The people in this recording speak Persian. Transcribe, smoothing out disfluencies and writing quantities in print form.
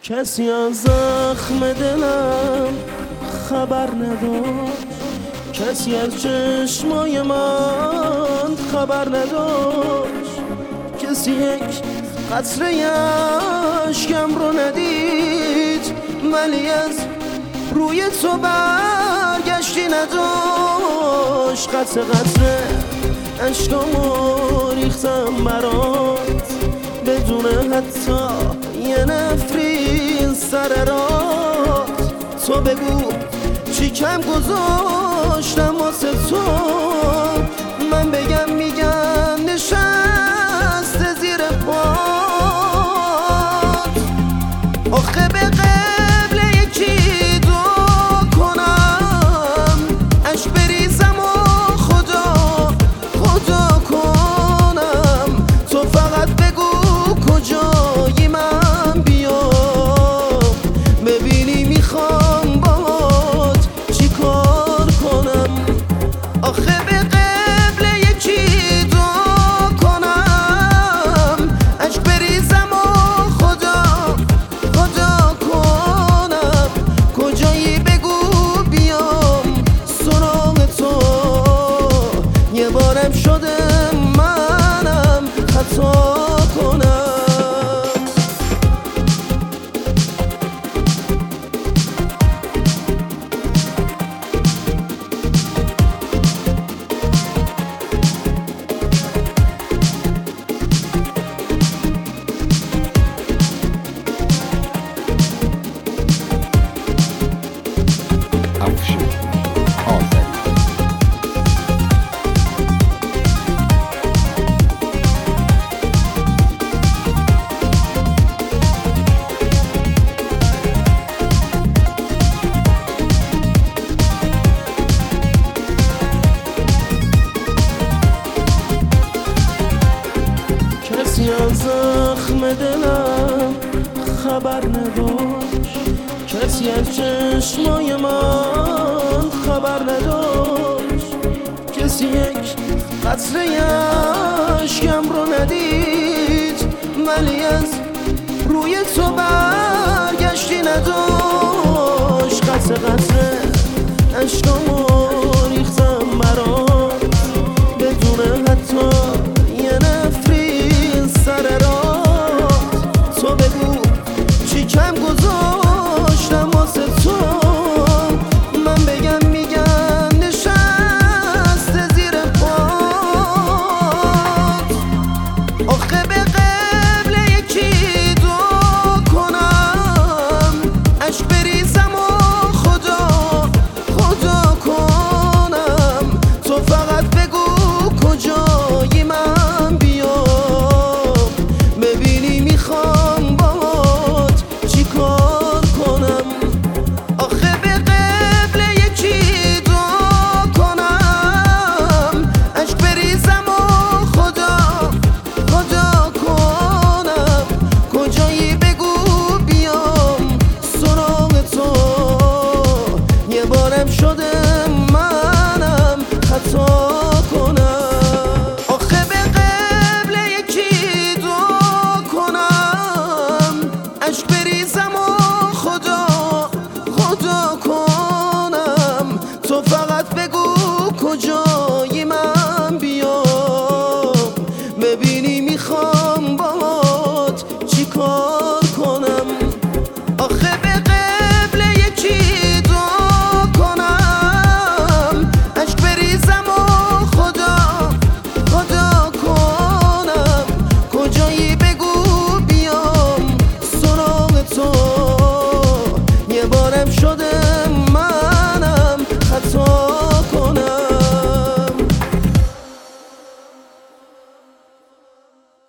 کسی از زخم دلم خبر نداشت، کسی از چشمای من خبر نداشت، کسی یک قطره اشکم رو ندید، ولی از روی تو برگشتی نداشت. قطره قطره اشکامو ریختم برات بدون حتی یه نفری سر رات. تو بگو چی کم گذاشتم واسه تو، من بگم میگم نشسته زیر پات. آخه به قبل یکی دعا کنم، عشق بریزم و خدا کنم. تو فقط بگو کجایی من بیام، ببینی میخوام باهات چی کار کنم. آخه به قبل یکی دعا کنم، عشق بریزم و خدا کنم. کجایی بگو بیام سراغ تو، یه بارم شده منم خطا کنم. کسی از زخم دلم خبر نداشت، کسی از چشمای من خبر نداشت، کسی یک قطره اشکم رو ندید، ولی از روی تو برگشتی نداشت. قطره قطره اشکامو